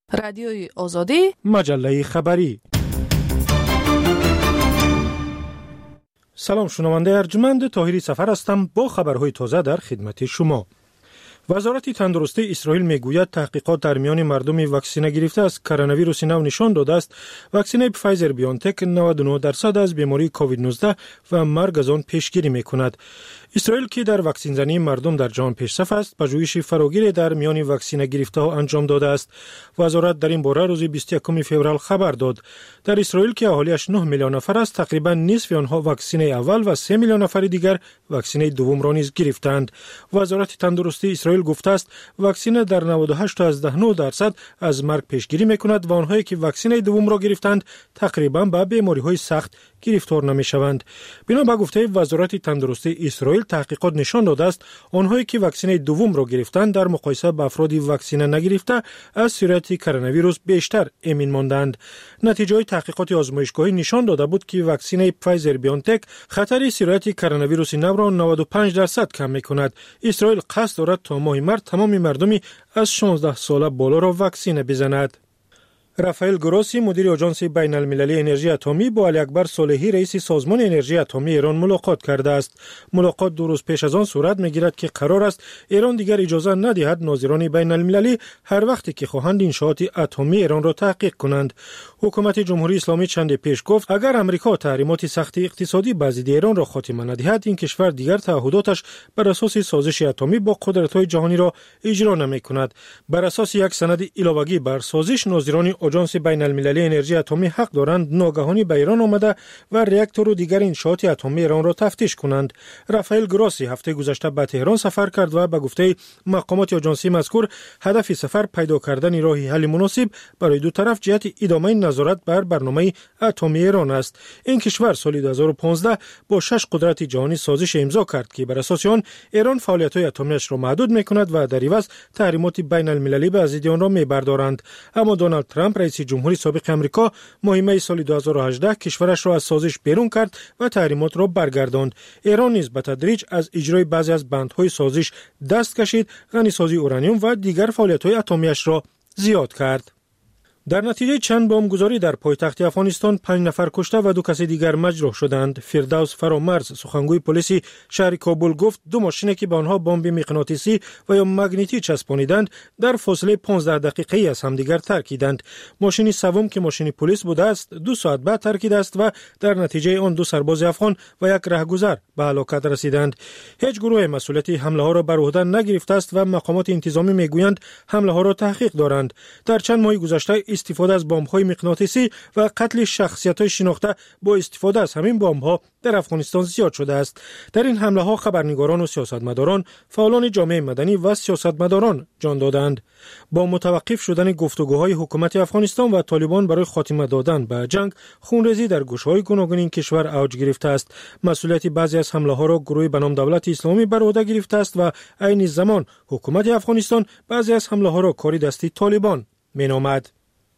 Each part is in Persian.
رادیوی آزادی، مجله خبری. سلام شنونده ارجمند، طاهری سفر هستم با خبرهای تازه در خدمت شما. وزارت تندرستی اسرائیل میگوید تحقیقات در میان مردم واکسینه گرفته از کرونا ویروس نو نشان داده است واکسینه فایزر بیونتک 99% از بیماری کووید 19 و مرگ از آن پیشگیری میکند. اسرائیل که در واکسین زنی مردم در جهان پیشرفت است، پژوهش فراگیر در میان واکسینه گرفته ها انجام داده است. وزارت در این باره روز 21 فوریه خبر داد. در اسرائیل که اهالیش 9 میلیون نفر است، تقریبا نصف آنها واکسینه اول و 3 میلیون نفر دیگر واکسینه دوم را نیز گرفتند. وزارت تندرستی اسرائیل گفته است واکسینه در 98.9% از مرگ پیشگیری میکند و آنهایی که واکسینه دوم را گرفتند تقریبا به بیماری‌های سخت گرفتار نمیشوند. بنا به گفته وزارت تندرستی اسرائیل، تحقیقات نشان داده است آنهایی که واکسینه دوم را گرفتند در مقایسه با افرادی واکسینه نگرفته از سرایت کرونا ویروس بیشتر امین ماندند. نتیجه تحقیقات آزمایشگاهی نشان داده بود که واکسینه فایزر بیونتک خطر سرایت کرونا ویروس نو را 95% کم میکند. اسرائیل قصد دارد تا ماه مارس تمام مردمی از 16 ساله بالا را واکسینه بزند. رافائل گروسی مدیر آژانس بین المللی انرژی اتمی با علی اکبر صالحی رئیس سازمان انرژی اتمی ایران ملاقات کرده است. ملاقات 2 روز پیش از آن صورت میگیرد که قرار است ایران دیگر اجازه ندهد ناظران بین المللی هر وقتی که خواهند انشاءات اتمی ایران را تحقیق کنند. حکومت جمهوری اسلامی چند پیش گفت اگر امریکا تحریمات سخت اقتصادی بر ضد ایران را خاتمه ندهد، این کشور دیگر تعهداتش بر اساس سازش اتمی با قدرت‌های جهانی را اجرا نمی‌کند. بر اساس یک سند علاوه‌ای بر سازش، ناظران آژانس بین المللی انرژی اتمی حق دارند ناگهانی به ایران آمده و راکتور و دیگر انشاءات اتمی ایران را تفتیش کنند. رافائل گروسی هفته گذشته به تهران سفر کرد و به گفته مقامات آژانسی مذکور هدف سفر پیدا کردن راه حل مناسب برای دو طرف جهت ادامه نظارت بر برنامه اتمی ایران است. این کشور سال 2015 با 6 قدرت جهانی سازش امضا کرد که بر اساس آن ایران فعالیت‌های اتمیش را محدود می‌کند و در عوض تحریمات بین المللی به ضد آن را می‌بردارند. اما دونالد ترامپ رئیس جمهوری سابق آمریکا ماه می سال 2018 کشورش را از سازش بیرون کرد و تحریمات را برگرداند. ایران نیز به تدریج از اجرای بعضی از بندهای سازش دست کشید، غنیسازی اورانیوم و دیگر فعالیت‌های اتمیش را زیاد کرد. در نتیجه چند بمبگذاری در پایتخت افغانستان 5 نفر کشته و 2 کس دیگر مجروح شدند. فردوس فرامرز سخنگوی پلیس شهر کابل گفت 2 ماشینی که به آنها بمب مغناطیسی و یا مگنیتی چسبانیدند در فاصله 15 دقیقه‌ای از همدیگر ترکیدند. ماشین سوم که ماشین پلیس بوده است 2 ساعت بعد ترکیده است و در نتیجه آن 2 سرباز افغان و 1 راهگذر به هلاکت رسیدند. هیچ گروه مسئولیت حمله ها را بر عهده نگرفته است و مقامات انتظامی میگویند حمله ها را تحقیق دارند. در چند ماه گذشته استفاده از بمب‌های مغناطیسی و قتل شخصیت‌های شناخته با استفاده از همین بمب‌ها در افغانستان زیاد شده است. در این حمله‌ها خبرنگاران و سیاستمداران، فعالان جامعه مدنی و سیاستمداران جان دادند. با متوقف شدن گفتگوهای حکومت افغانستان و طالبان برای خاتمه دادن به جنگ، خونریزی در گوشه‌های گوناگون این کشور اوج گرفته است. مسئولیت بعضی از حمله‌ها را گروهی به نام دولت اسلامی بر عهده گرفته است و عین زمان حکومت افغانستان بعضی از حمله‌ها را کاری دستی طالبان می‌نامد.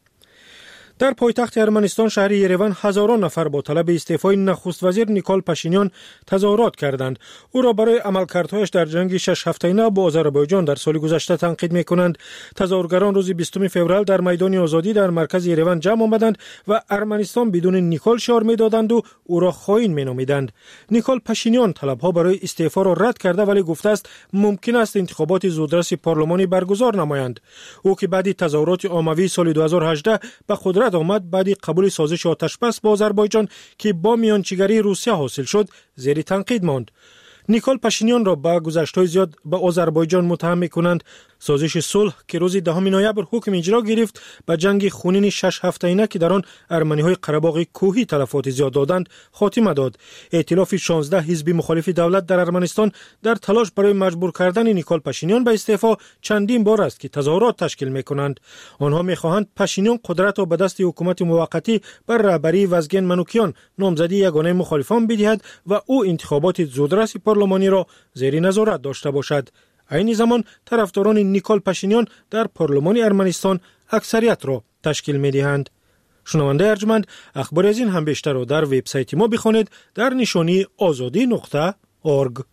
در پایتخت ارمنستان شهر یریوان هزاران نفر با طلب استعفای نخست وزیر نیکول پاشینیان تظاهرات کردند. او را برای عملکردهایش در جنگ 6 هفته‌ای با آذربایجان در سال گذشته تنقید می‌کنند. تظاهرگران روز 20 فوریه در میدان آزادی در مرکز یریوان جمع آمدند و ارمنستان بدون نیکول شعار می‌دادند و او را خائن می‌نامیدند. نیکول پاشینیان طلب‌ها برای استعفا را رد کرده ولی گفته است ممکن است انتخابات زودرس پارلمانی برگزار نمایند. او که بعد تظاهرات عمومی سال 2018 به قدرت آمد بعد قبول سازش آتشبس با آذربایجان که با میانجیگری روسیه حاصل شد زیر تنقید ماند. نیکول پاشینیان را با گذشته‌های زیاد به آذربایجان متهم می‌کنند. سازش صلح که روز 10 نوامبر حکم اجرا گرفت به جنگ خونین 6 هفته‌ای که در آن ارمنی‌های قره‌باغ کوهی تلفات زیاد دادند خاتمه داد. ائتلاف 16 حزب مخالف دولت در ارمنستان در تلاش برای مجبور کردن نیکول پاشینیان به استعفا چندین بار است که تظاهرات تشکیل می‌کنند. آنها می‌خواهند پاشینیان قدرت را به دست حکومت موقتی بر رهبری وزگن منوکیان نامزدی یگانه مخالفان بدهد و او انتخابات زودرس پارلمانی را زیر نظارت داشته باشد. این زمان طرفداران نیکول پاشینیان در پارلمان ارمنستان اکثریت را تشکیل می‌دهند. شنونده ارجمند، اخبار از این هم بیشتر را در وبسایت ما بخوانید در نشانی azadi.org.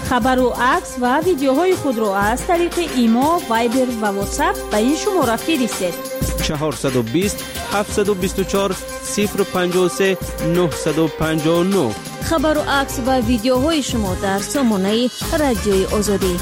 خبر و عکس و ویدیوهای خود را از طریق ایما، وایبر و واتساپ به این شماره فرستید. 420 724 053 959. خبر و عکس و ویدیوهای شما در سامانه رادیوی آزادی.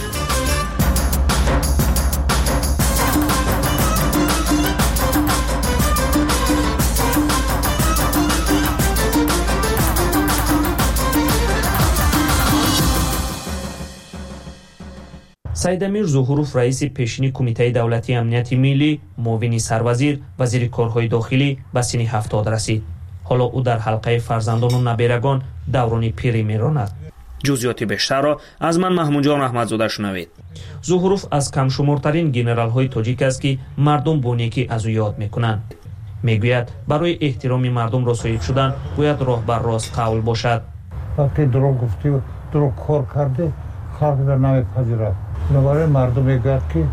سید امیر ظهوروف رئیس پیشین کمیته دولتی امنیت ملی، معاون سروزیر، وزیر کارهای داخلی به سن 70 رسید. حالا او در حلقه فرزندان و نبیرگان دوران پیری میراند. جزئیات بیشتر را از من محمود جان احمدزاده شنوید. ظهوروف از کم شمارترین گنرال های تاجیک است که مردم با نیکی از او یاد میکنند. میگوید برای احترام مردم رسایت شدن باید راه بر راست قول باشد. وقتی دروغ گفتی و دروغ کار کرده خلق در نمیپذیرد. بنابراین مردم میگوید که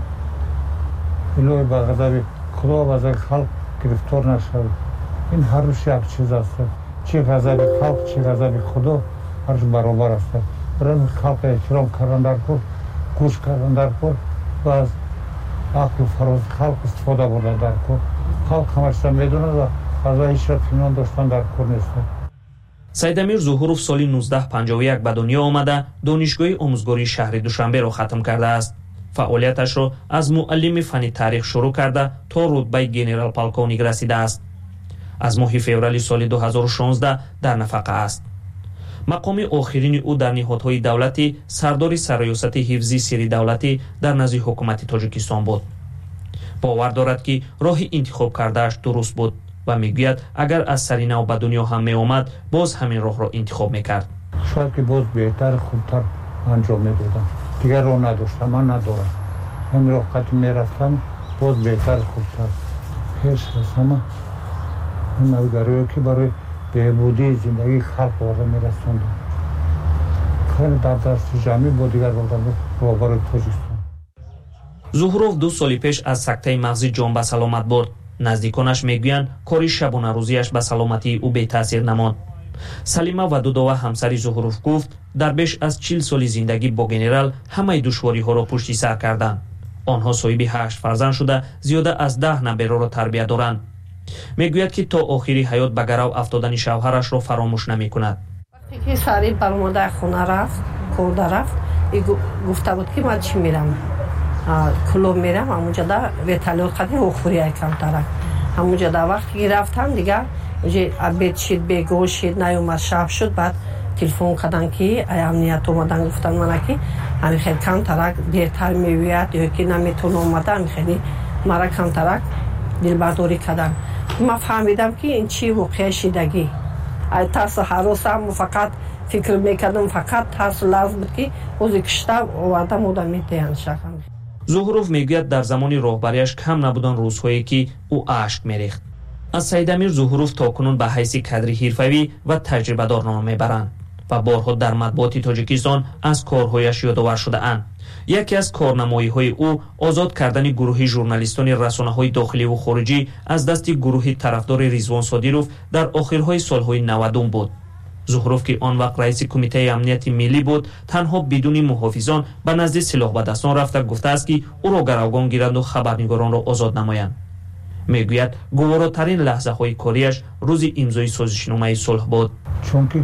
الهی به غضب خدا و از خلق گرفتار نشود. این هر روز یک چیز است. چه غضب خلق چه غضب خدا هر روز برابر است. برای خلق احترام کردن در کار، گوش کردن در کار و از عقل و فراز خلق استفاده بردن در کار. خلق همش را میدونه و از هیچ را پنهان داشتن در کار نیست. سید امیر ظهوروف سال 1951 به دنیا آمده دانشگاه آموزگاری شهر دوشنبه را ختم کرده است. فعالیتش را از معلم فن تاریخ شروع کرده تا رتبه گنرال پالکونیک رسیده است. از ماه فوریه سال 2016 در نفقه است. مقام آخرین او در نهادهای دولتی سردار سرریاست حفظی سری دولتی در نزد حکومت تاجیکستان بود. باور دارد که راه انتخاب کردهش درست بود و میگوید اگر از سری نو به دنیا هم می آمد باز همین راه را انتخاب میکرد. شاید که باز بهتر خوبتر انجام میدادم. دیگر راه نداشتم، من ندارم. همین راه قدم میرفتم باز بهتر خوبتر پیش رسم. این نوگرایی که برای بهبودی زندگی خلق وارد میرسوندم. خیلی در دست جمعی با دیگر بودم روبروی تاجیکستان. ظهوروف 2 سال پیش از سکته مغزی جان به سلامت برد. نزدیکانش میگویند کاری شبانه روزیش به سلامتی او بی تاثیر نماند. سلیمه ودودووا همسری ظهوروف گفت در بیش از 40 سال زندگی با گنرال همه دشواری ها را پشت سر کردند. آنها صاحب 8 فرزند شده زیاده از 10 نبیره را تربیت دارند. میگوید که تا آخری حیات به گرو افتادن شوهرش را فراموش نمیکند. وقتی که سری بر مادر خونه رفت، کار رفت، گفته بود که من چی میرم؟ کلوب میرم همونجا در ویتالیوت خدی اخوری کم ترک. همونجا در وقتی رفتم دیگر بیت شید بگو شید نیومد شب شد. بعد تلفن کردن که امنیت اومدن گفتن من که همین خیلی کم ترک دیرتر میوید یا که نمیتونه اومدن خیلی مرا کم ترک دلبرداری کردن. من فهمیدم که این چی واقعه شیدگی ترس حراسم فقط فکر میکردم فقط ترس لازم بود که اوزی کشته آوردم و میتین شکم. ظهوروف میگوید در زمان راهبریش کم نبودن روزهایی که او اشک میریخت. از سید امیر ظهوروف تاکنون به حیث کادر حرفه‌ای و تجربه دار نام میبرند و بارها در مطبوعات تاجیکستان از کارهایش یادآور شده اند. یکی از کارنمایی‌های او آزاد کردن گروه ژورنالیستان رسانه‌های داخلی و خارجی از دست گروه طرفدار رضوان صادروف در آخرهای سالهای 90 بود. ظهوروف که آن وقت رئیس کمیته امنیت ملی بود تنها بدون محافظان به نزد سلاح به دستان رفته گفته است که او را گروگان گیرند و خبرنگاران را آزاد نمایند. میگوید گواراترین لحظه های کاریش روز امضای سازشنامه صلح بود. چون که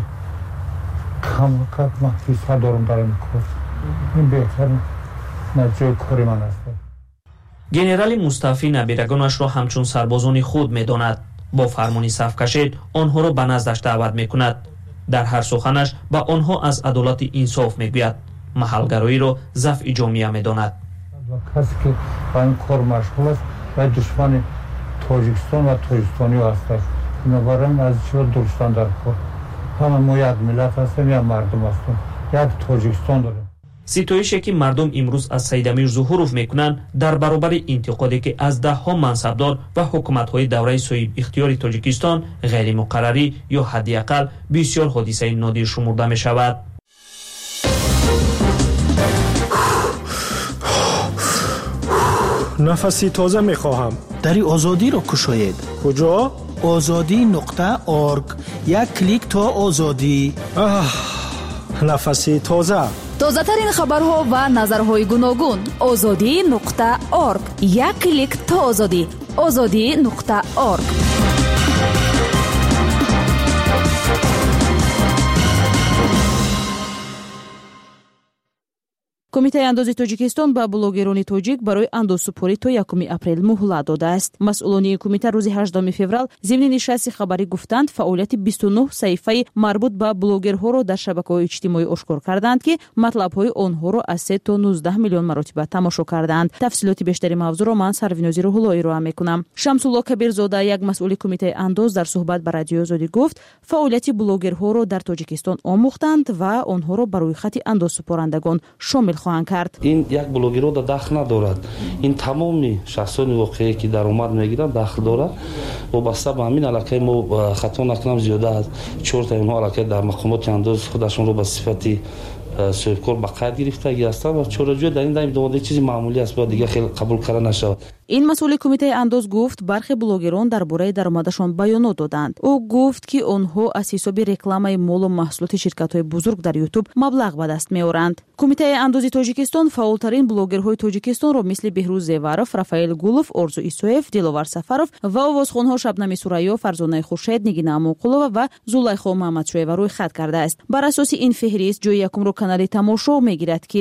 کم محفظ دارم در این کار. این بهتر نتیجه کاری من است. گنرال مصطفی نبیرگانش را همچون سربازان خود میداند. با فرمانی صف کشید آنها را به نزدش دعوت میکند. در هر سخنش به آنها از عدالت انصاف میگوید. محلگرایی را ضعف جامعه میداند. کسی که با این کار مشغول است و دشمن تاجیکستان و تاجیکستانی است. بنابراین از چه درستان در کار. همه ما یک ملت هستیم، یک مردم هستیم، یک تاجیکستان داریم. ستایشی که مردم امروز از سید امیر ظهوروف میکنند در برابر انتقادی که از دهها منصبدار و حکومت‌های دوره صاحب اختیار تاجیکستان غیر مقرری یا حداقل بسیار حادثه نادر شمرده می شود. نفسی تازه می خواهم. دری آزادی را کشاید. کجا؟ azadi.org. یک کلیک تا آزادی. نفسی تازه. тозатарин хабарҳо ва назарҳои гуногун. озодӣ.орг. як клик то озодӣ. озодӣ.орг. кумитаи андози тоҷикистон ба блогерони тоҷик барои андозсупорӣ то 1 апрел муҳлат додааст. масъулони кумита рӯзи 8 феврал зимни нишасти хабарӣ гуфтанд, фаъолияти 29 саҳифаи марбут ба блогерҳоро дар шабакаҳои иҷтимоӣ ошкор карданд, ки матлабҳои онҳоро аз 3 то 19 миллион маротиба тамошо карданд. тафсилоти бештари мавзӯъро ман Сарвинози Рӯҳулло ироа мекунам. Шамсулло Кабирзода, як масъули кумитаи андоз, дар суҳбат ба радиои Озодӣ гуфт, фаъолияти блогерҳоро дар Тоҷикистон омӯхтанд ва онҳоро ба рӯйхати андозсупорандагон шомил خواهند کرد. این یک بلوگرها در داخل ندارد. این تمامی شخصان واقعی که درآمد میگیرند داخل دارد. وابسته به همین علاقه ما خطا نکنم زیاده از 4 تا اینها علاقه در مقامات انداز خودشون رو به صفتی صاحبکار به قید گرفتگی هستند و چاره‌جویی در این دایم داماده چیزی معمولی است و دیگه خیلی قبول کردن نشود. ин масъули кумитаи андоз гуфт, бархе блогерон дар бораи даромадашон баёнот доданд. ӯ гуфт, ки онҳо аз ҳисоби рекламаи молу маҳсулоти ширкатҳои бузург дар YouTube маблағ ба даст меоранд. кумитаи андози Тоҷикистон фаъолтарин блогерҳои Тоҷикистонро мисли Беҳрӯз Зеваров, Рафаэл Гулов, Орзу Исоев, Диловар Сафаров ва овозхонҳо Шабнами Сурайё, Фарзонаи Хуршед, Нигина Амонқулова ва Зулайхо Маҳмадшоева рӯйхат кардааст. бар асоси ин феҳрист ҷойи якумро канали тамошо мегирад, ки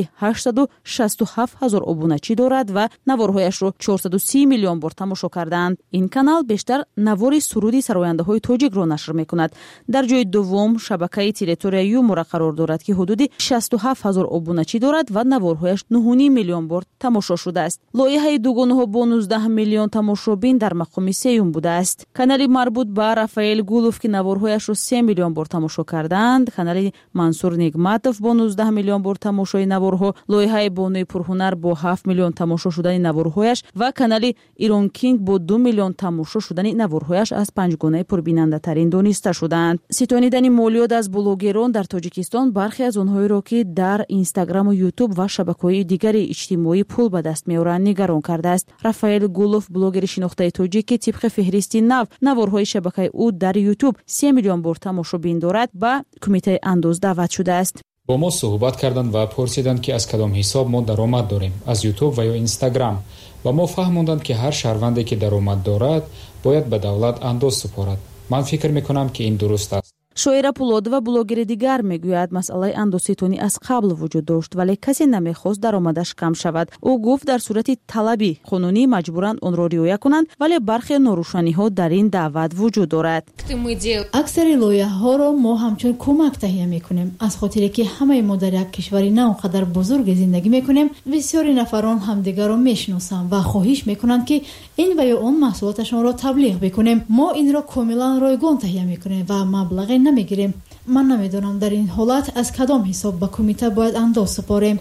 867 000 обуначӣ дорад ва наворҳояшро 430 миллион бор тамошо карданд. ин канал бештар навори суруди сарояндаҳои тоҷикро нашр мекунад. дар ҷойи дуввум шабакаи Территория Юмора қарор дорад, ки ҳудуди 67 000 обуначӣ дорад ва наворҳояш 9 миллион бор тамошо шудааст. лоиҳаи дугонаҳо бо 19 миллион тамошобин дар мақоми сеюм будааст. канали марбут ба Рафаэл Гулов, ки наворҳояшро 3 миллион бор тамошо карданд, канали Мансур Нигматов бо 19 миллион бор тамошои наворҳо, лоиҳаи Бонуи Пурҳунар бо 7 миллион тамошо шудани наворҳояш ва канали Ирон Кинг бо 2 миллион тамошо шудани наворҳояш аз панҷгонаи пурбинандатарин дониста шуданд. ситонидани молиёт аз блогерон дар Тоҷикистон бархе аз онҳоеро, ки дар Инстаграму YouTube ва шабакаҳои дигари иҷтимоӣ пул ба даст меоранд, нигарон кардааст. Рафаэл Гулов, блогери шинохтаи тоҷик, ки тибқи феҳристи нав наворҳои шабакаи ӯ дар YouTube 3 миллион бор тамошобин дорад, ба кумитаи андоз даъват шудааст. با ما صحبت کردند و پرسیدند که از کدام حساب ما درآمد داریم، از یوتیوب و یا اینستاگرام. و ما فهموندند که هر شهروندی که درآمد دارد باید به دولت انداز سپارد. من فکر میکنم که این درست است. шоира Пулодова, блогери дигар, мегӯяд, масъалаи андозситонӣ аз қабл вуҷуд дошт, вале касе намехост даромадаш кам шавад. ӯ гуфт, дар сурати талаби қонунӣ маҷбуранд онро риоя кунанд, вале бархе норӯшаниҳо дар ин даъват вуҷуд дорад. аксари лоиҳаҳоро мо ҳамчун кӯмак таҳия мекунем. аз хотире ки ҳамаи мо дар як кишвари на он қадар бузург зиндагӣ мекунем, бисёри нафарон ҳамдигарро мешиносанд ва хоҳиш мекунанд ки ин ва ё он маҳсулоташонро таблиғ бикунем. мо инро комилан ройгон таҳия мекунем ва маблағи намегирем. من نمیدونم در این حالت از کدام حساب به کمیته باید انداز سپاریم.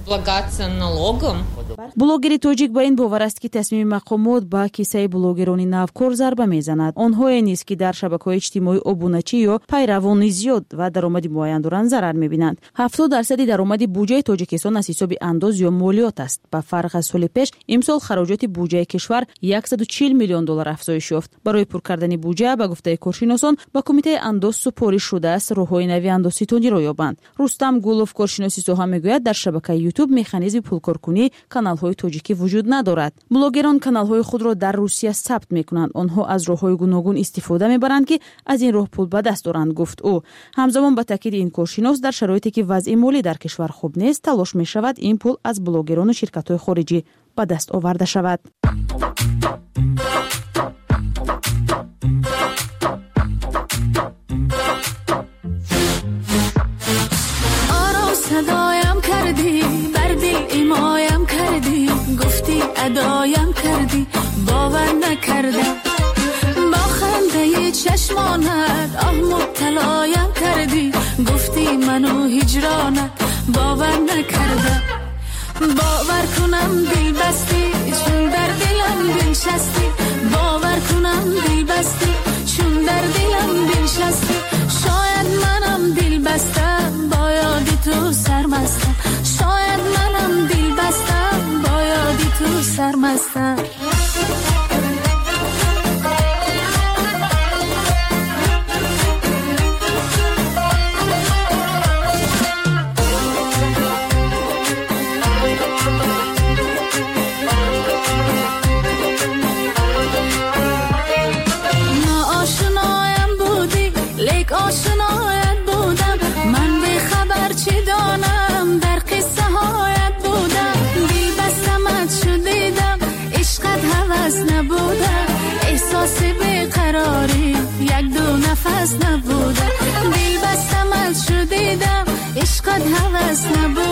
блогери тоҷик ба ин бовар аст, ки тасмими мақомот ба киссаи блогерони навкор зарба мезанад. онҳое низ, ки дар шабакаҳои иҷтимоӣ обуначӣ ё пайравони зиёд ва даромади муайян доранд, зарар мебинанд. 70% даромади буҷаи Тоҷикистон аз ҳисоби андоз ё молиёт аст. ба фарқ аз соли пеш, имсол хароҷоти буҷаи кишвар 140 миллион доллар афзоиш ёфт. барои пур кардани буҷа, ба гуфтаи коршиносон, ба кумитаи андоз супориш шудааст роҳҳои нави андозситониро ёбанд. Рустам Гулов, коршиноси соҳа, мегӯяд, дар шабакаи YouTube механизми пулкоркунии каналҳои тоҷикӣ вуҷуд надорад. блогерон каналҳои худро дар Русия сабт мекунанд. онҳо аз роҳҳои гуногун истифода мебаранд, ки аз ин роҳ пул ба даст доранд, гуфт ӯ. ҳамзамон ба таъкиди ин коршинос, дар шароите ки вазъи молӣ дар кишвар хуб нест, талош мешавад ин пул аз блогерону ширкатҳои хориҷӣ ба даст оварда шавад. صدایم کردی، بر دل ایمایم کردی، گفتی ادایم کردی، باور نکردم. با خنده چشمانت آه مبتلایم کردی، گفتی منو هجرانت، باور نکردم. باور کنم دل بستی چون در دلم بنشستی، باور کنم دل بستی چون در دلم بنشستی. شاید منم دل بستم با یادی تو سرمستم، شاید منم دل بستم با یادی تو سرمستم.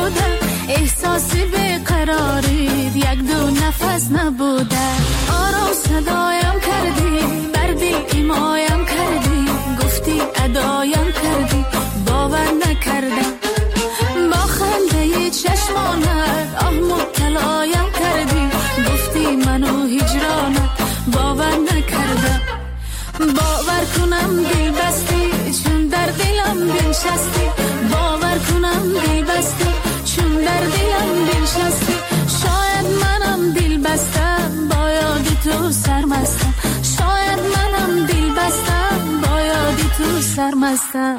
نبوده احساسی بیقراری یک دو نفس نبوده آرام صدایم کردی بر دل ایمایم کردی گفتی ادایم کردی باور نکردم با خنده چشمانت آه مبتلایم کردی گفتی منو هجرانت باور نکردم باور کنم دل بستی چون در دلم بنشستی باور کنم دل بستی چون در دلم بنشستی شاید منم دل بستم با یاد تو سرمستم شاید منم دل بستم با یاد تو سرمستم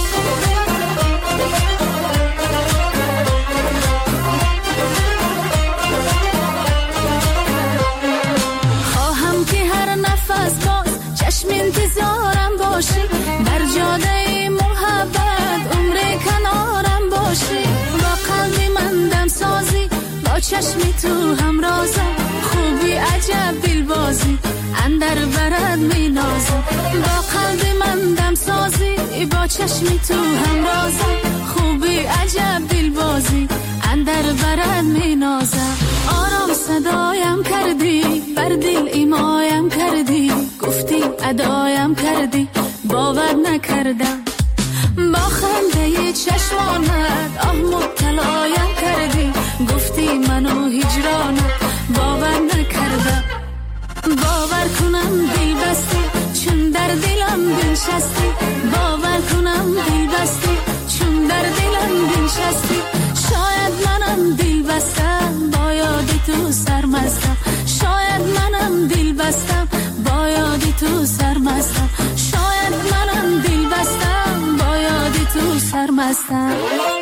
خواهم که هر نفس باز چشم انتظارم باشی در جاده محبت عمر کنارم باشی با قلبی من دم سازی با چشمی تو همرازم خوبی عجب دلبازی اندر برد می نازم با قلبی من دم سازی با چشمی تو همرازم خوبی عجب دلبازی اندر برد می نازم آرام صدایم کردی بر دل ایمایم کردی گفتی ادایم کردی باور نکردم با خنده چشمانت آه مبتلایم کردی گفتی منو هجرانت باور نکردم باور کنم دل بستی چون در دلم بنشستی باور کنم دل بستی چون در دلم بنشستی شاید منم دل بستم با یاد تو سرمستم شاید منم دل بستم با یاد تو سرمستم شاید منم دل بستم با یاد تو سرمستم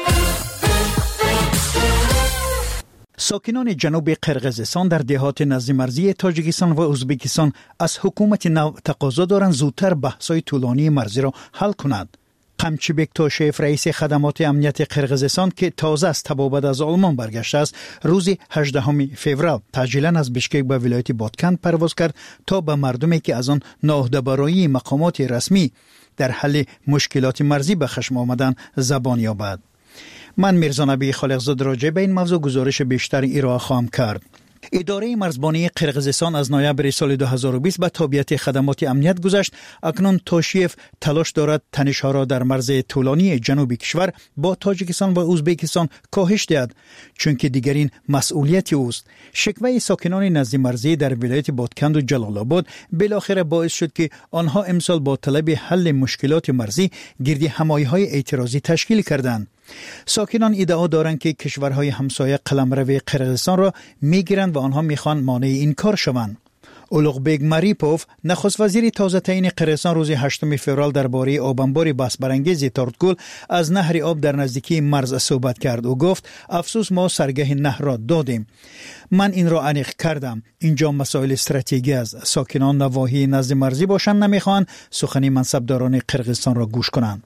ساکنان جنوب قرقیزستان در دهات نزد مرزی تاجیکستان و ازبکستان از حکومت نو تقاضا دارند زودتر بحث‌های طولانی مرزی را حل کند. قمچیبک توشیف رئیس خدمات امنیت قرقیزستان که تازه از تبابت از آلمان برگشته است روز 18 فوریه تعجیلاً از بشکک به ولایت بادکند پرواز کرد تا به مردمی که از آن نااهده‌برایی مقامات رسمی در حل مشکلات مرزی به خشم آمدند زبان یابد. من میرزا نبی خالقزاده راجع به این موضوع گزارش بیشتر ارائه خواهم کرد. اداره مرزبانی قرقیزستان از نوامبر سال 2020 به تابعیت خدمات امنیت گذشت. اکنون توشیف تلاش دارد تنش‌ها را در مرز طولانی جنوبی کشور با تاجیکستان و ازبکستان کاهش دهد چون که دیگرین مسئولیت اوست. شکوه ساکنان نزد مرزی در ولایت بادکند و جلال آباد بالاخره باعث شد که آنها امسال با طلب حل مشکلات مرزی گردی همایی‌های اعتراضی تشکیل کردند. ساکنان ادعا دارند که کشورهای همسایه قلمرو قرقیزستان را میگیرند و آنها میخوان مانع این کار شوند. اولوغبگ مریپوف نخست وزیر تازه تعیین قرقیزستان روز 8 فوریه درباره آبانبار بحث برانگیز تارتگول از نهر آب در نزدیکی مرز صحبت کرد و گفت افسوس ما سرگه نهر را دادیم. من این را انیق کردم. اینجا مسائل استراتژیکی است. ساکنان نواحی نزد مرزی باشند نمیخوان سخن منصبداران قرقیزستان را گوش کنند.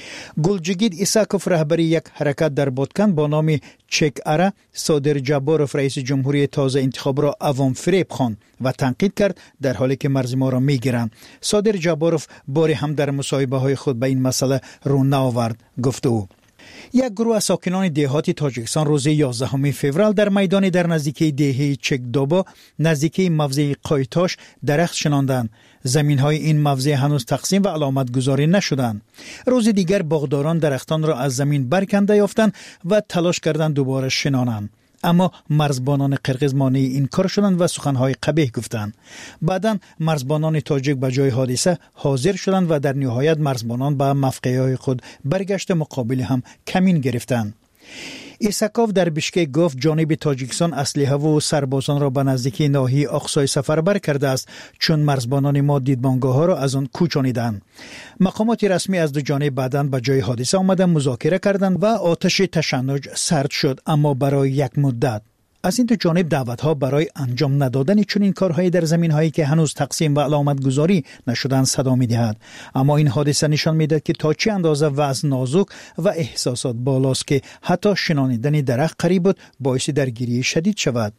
گلجگید ایساکوف رهبری یک حرکت در بادکند با نام چک اره صادر جباروف رئیس جمهوری تازه انتخاب را عوام فریب خواند و تنقید کرد در حالی که مرز ما را میگیرند. صادر جباروف باری هم در مصاحبه های خود به این مسئله رو نآورد. گفت او یک گروه از ساکنان دهات تاجیکستان روز 11 فوریه در میدان در نزدیکی دهه چکدابا نزدیکی موضع قایتاش درخت شناندند. زمین‌های این موضع هنوز تقسیم و علامت گذاری نشدند. روز دیگر باغداران درختان را از زمین برکنده یافتند و تلاش کردند دوباره شنانند. اما مرزبانان قرقیز مانع این کار شدند و سخنهای قبیح گفتند. بعداً مرزبانان تاجیک به جای حادثه حاضر شدند و در نهایت مرزبانان به موقعهای خود برگشت مقابل هم کمین گرفتند. ایساکوف در بشکک گفت جانب تاجیکستان اسلحه و سربازان را به نزدیکی ناحیه آقسای سفربر کرده است چون مرزبانان ما دیدبانگاه را از آن کوچانیدند. مقامات رسمی از دو جانب بعداً به جای حادثه آمدند مذاکره کردند و آتش تشنج سرد شد اما برای یک مدت. از این دو جانب دعوت‌ها برای انجام ندادن چنین کارهایی در زمین‌هایی که هنوز تقسیم و علامت گذاری نشدن صدا می‌دهد. اما این حادثه نشان می‌دهد که تا چه اندازه وضع نازک و احساسات بالاست که حتی شنانیدن درخت قریب بود باعث درگیری شدید شود.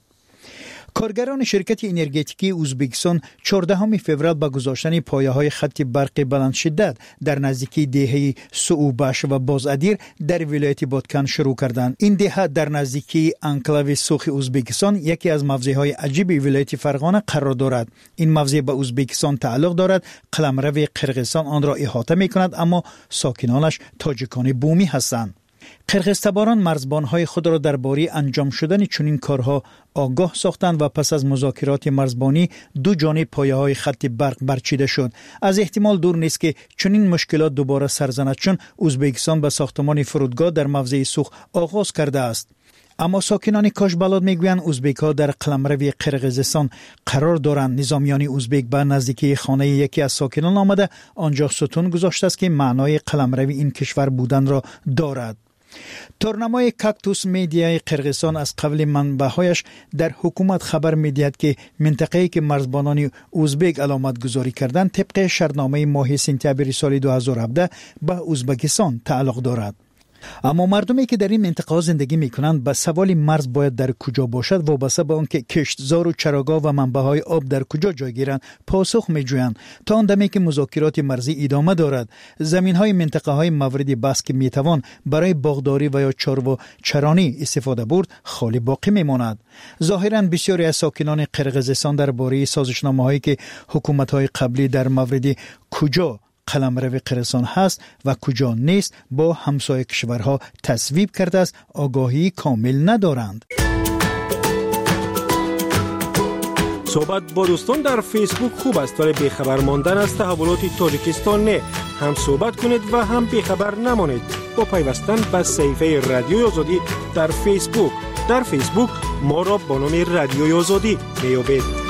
کارگران شرکت انرژتیکی ازبکستان 14 فوریه با گذاشتن پایه‌های خط برق بلند شدت در نزدیکی دهه سوباش و بازادیر در ولایت بادکن شروع کردند. این دهه در نزدیکی انکلاو سوخ ازبکستان یکی از موضع‌های عجیب ولایت فرغانه قرار دارد. این موضع به ازبکستان تعلق دارد. قلمرو قرقیزستان آن را احاطه می‌کند، اما ساکنانش تاجیکان بومی هستند. قرقیزتباران مرزبان‌های خود را درباره انجام شدن چنین کارها آگاه ساختند و پس از مذاکرات مرزبانی دو جانب پایه‌های خط برق برچیده شد. از احتمال دور نیست که چنین مشکلات دوباره سر زند، چون ازبکستان به ساختمان فرودگاه در موضع سوخ آغاز کرده است. اما ساکنان کاشبالاد میگویند ازبک‌ها در قلمرو قرقیزستان قرار دارند. نظامیان ازبک به نزدیکی خانه یکی از ساکنان آمده آنجا ستون گذاشته است که معنای قلمرو این کشور بودن را دارد. تورنمای کاکتوس میدیای قرقیزستان از قبل منبع‌هایش در حکومت خبر می‌دهد که منطقه‌ای که مرزبانان ازبک علامت گذاری کردند طبق شرطنامه ماه سپتامبر سال 2017 به ازبکستان تعلق دارد. اما مردمی که در این منطقه زندگی می‌کنند به سوال مرز باید در کجا باشد وابسته به آنکه کشتزار و چراگاه و منبع‌های آب در کجا جای گیرند پاسخ می‌جویند. تا آن دمی که مذاکرات مرزی ادامه دارد، زمین‌های منطقه‌های مورد بحث که می‌توان برای باغداری و یا چرانی استفاده برد خالی باقی می‌ماند. ظاهراً بسیاری از ساکنان قرقیزستان درباره سازشنامه‌هایی که حکومت‌های قبلی در مورد کجا قلمرو قرقیزستان هست و کجا نیست با همسایه کشورها تصویب کرده است آگاهی کامل ندارند. صحبت با دوستان در فیسبوک خوب است، ولی بیخبر ماندن از تحولات تاجیکستان نه. هم صحبت کنید و هم بیخبر نمانید با پیوستن به صفحه رادیوی آزادی در فیسبوک. در فیسبوک ما را با نام رادیوی آزادی میابید.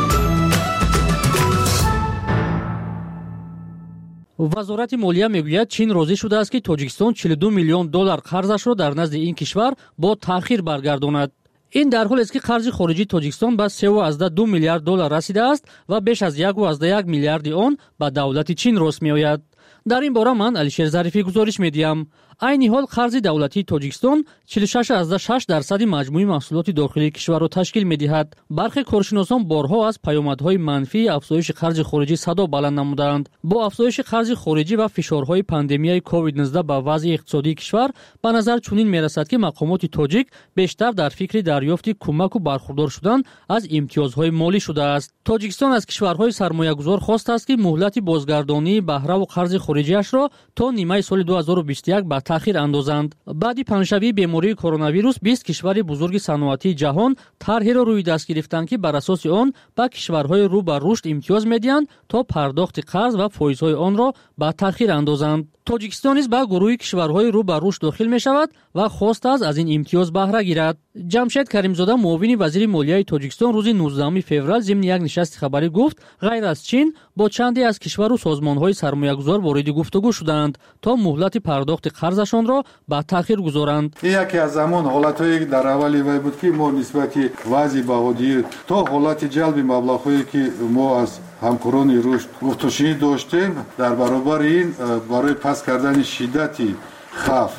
وزارت مالیه میگوید چین راضی شده است که تاجیکستان 42 میلیون دلار قرضش را در نزد این کشور با تأخیر برگرداند. این در حالی است که قرض خارجی تاجیکستان به 3.2 میلیارد دلار رسیده است و بیش از 1.1 میلیارد آن به دولت چین راست میآید. در این باره من علیشیر ظریفی گزارش میدیم. عین حال قرض دولتی تاجیکستان 46.6% مجموعی محصولات داخلی کشور را تشکیل می‌دهد. برخی کارشناسان بارها از پیامدهای منفی افزایش قرض خارجی صدا بلند نمودند. با افزایش قرض خارجی و فشارهای پاندمیای کووید 19 به وضع اقتصادی کشور به نظر چنین می‌رسد که مقامات تاجیک بیشتر در فکر دریافت کمک و برخوردار شدن از امتیازهای مالی شده است. تاجیکستان از کشورهای سرمایه‌گذار خواسته است که مهلت بازگردانی بهره و قرض خارجیش را تا نیمه سال 2021 به تأخیر اندازند. بعد پنجشنبه بیماری کرونا ویروس 20 کشور بزرگ صنعتی جهان طرحی را روی دست گرفتند که بر اساس آن به کشورهای رو به رشد امتیاز میدهند تا پرداخت قرض و فایزهای آن را به تأخیر اندازند. تاجیکستان نیز به گروه کشورهای رو به رشد داخل می شود و خواست از این امتیاز بهره گیرد. جمشید کریمزاده معاون وزیر مالیه تاجیکستان روز 19 فوریه ضمن یک نشست خبری گفت غیر از چین با چندی از کشور و سازمان‌های سرمایه‌گذار وارد گفتگو شدند تا مهلت پرداخت قرضشان را به تأخیر گذارند. یکی از زمان حالت‌هایی در اولی وای بود که ما نسبت وضع بهادی تا حالت جلب مبلغ‌هایی که ما از همکاران رشد گفتگوشی داشتیم در برابر این برای پس کردن شدتی خوف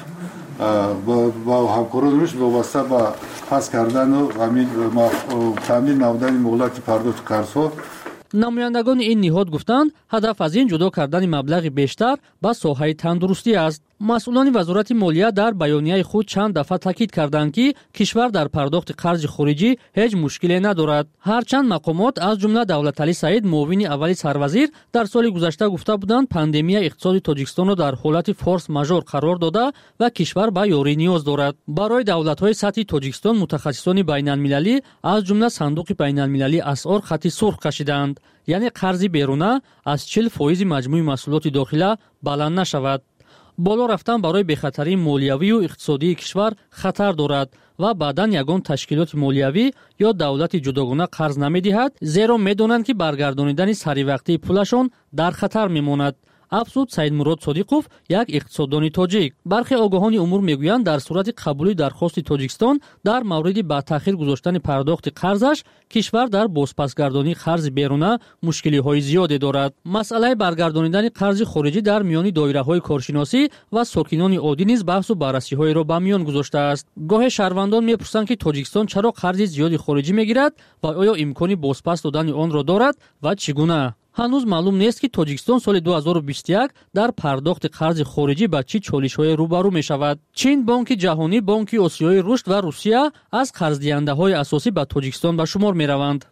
با همکاران رشد وابسته به پس کردن و تامین نمودن مهلت پرداخت قرض‌ها. نمایندگان این نهاد گفتند هدف از این جدا کردن مبلغ بیشتر به ساحه تندرستی است. مسئولان وزارت مالیه در بیانیه خود چند دفعه تاکید کردند که کشور در پرداخت قرض خارجی هیچ مشکلی ندارد. هرچند مقامات از جمله دولت علی سعید معاون اول سروزیر در سال گذشته گفته بودند پاندمی اقتصادی تاجیکستان را در حالت فورس ماژور قرار داده و کشور به یاری نیاز دارد. برای دولت‌های سطح تاجیکستان متخصصان بین‌المللی از جمله صندوق بین‌المللی اسعار خط سرخ کشیدند، یعنی قرض بیرونه از 40% مجموع محصولات داخله بلند نشود. بالا رفتن برای بخطری مالیوی و اقتصادی کشور خطر دارد و بعداً یگان تشکیلات مالیوی یا دولت جداگانه قرض نمی‌دهد، زیرا می‌دانند که برگردانیدن سری وقتی پولشان در خطر می‌ماند. افزود سید مراد صادقوف، یک اقتصاددان تاجیک. برخی آگاهان امور میگویند در صورت قبولی درخواست تاجیکستان در مورد با تاخیر گذاشتن پرداخت قرضش، کشور در بازپسگردانی قرض بیرونه مشکلی‌های زیادی دارد. مسئله برگردانیدن قرض خارجی در میان دایره‌های کارشناسی و ساکنان عادی نیز بحث و بررسی‌های را به میان گذاشته است. گاهی شهروندان می‌پرسند که تاجیکستان چرا قرض زیادی خارجی می‌گیرد و آیا امکانی بازپس دادن آن را دارد و چگونه؟ هنوز معلوم نیست که تاجیکستان سال 2021 در پرداخت قرض خارجی با چه چالش‌های روبرو می‌شود. چین، بانک جهانی، بانک آسیای رشد و روسیه از قرض‌دهنده‌های اساسی به تاجیکستان به شمار می‌روند.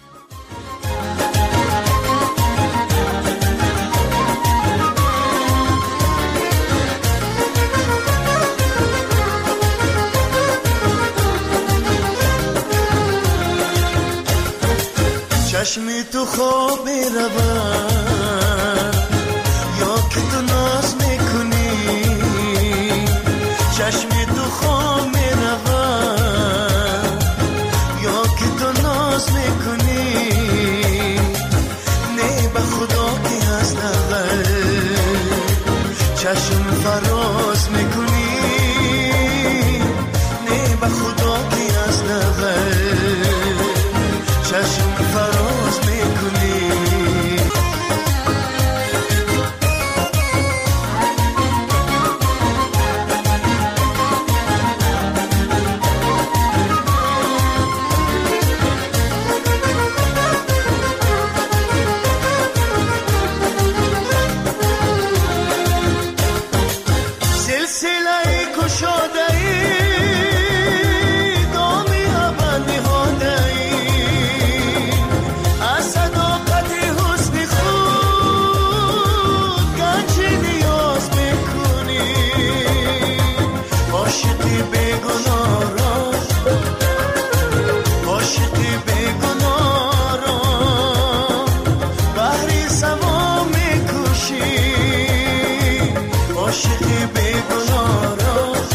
چشمی تو خواب می‌رود یا که تو ناز میکنی، چشمی تو خواب می‌رود یا که تو ناز میکنی، نه به خدا که از نظر چشم فراز میکنی، نه به خدا که از نظر چشم فراز میکنی. سلسله کشاده‌ای دامی ابد نهاده‌ای، از صداقت حسن خود گنج نیاز میکنی، عاشقی بیگناه را، عاشقی بیگناه را بحری سما میکشی، عاشقی بیگناه را،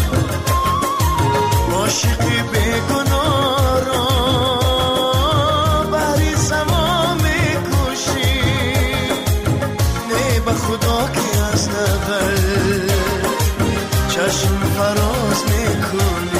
عاشقی بیگناه را بحری سما میکشی، نه به خدا که از نظر چشم فراز میکنی.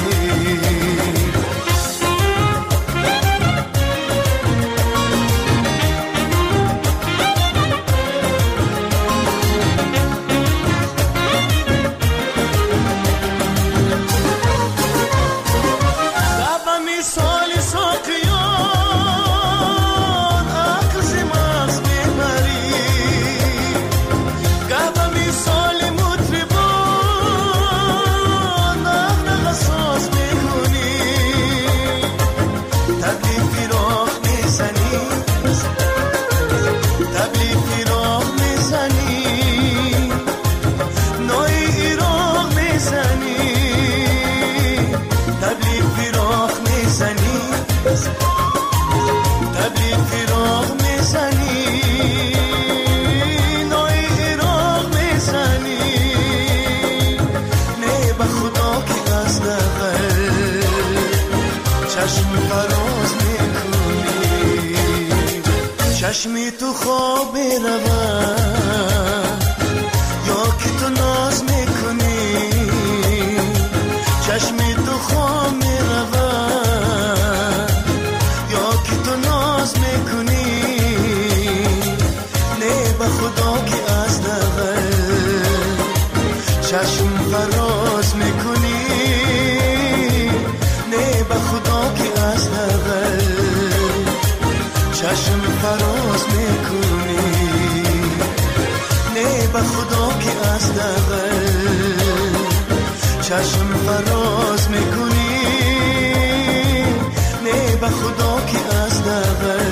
چشمی تو خواب می‌رود یا که تو ناز میکنی، چشمی تو خواب می‌رود یا که تو ناز میکنی، نه به خدا که از نظر چشم فراز میکنی، نه به خدا که از نظر چشم فراز میکنی، نه به خدا که از نظر چشم فراز میکنی، نه به خدا که از نظر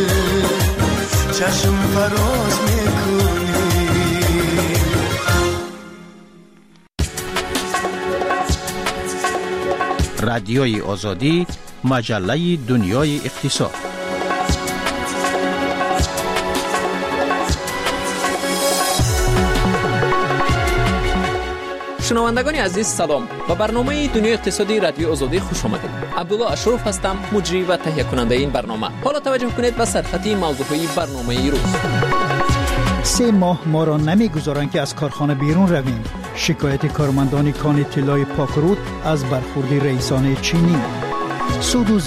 چشم فراز میکنی. رادیوی آزادی، مجله دنیای اقتصاد. شنوندگان عزیز سلام، به برنامه دنیای اقتصادی رادیو آزادی خوش آمدید. عبدالله اشرف هستم، مجری و تهیه کننده این برنامه. حالا توجه کنید به سرخط موضوعی برنامه روز. 3 ماه ما را نمیگذارند که از کارخانه بیرون رویم. شکایت کارمندان کان طلای پاکرود از برخورد رئیسان چینی. سود و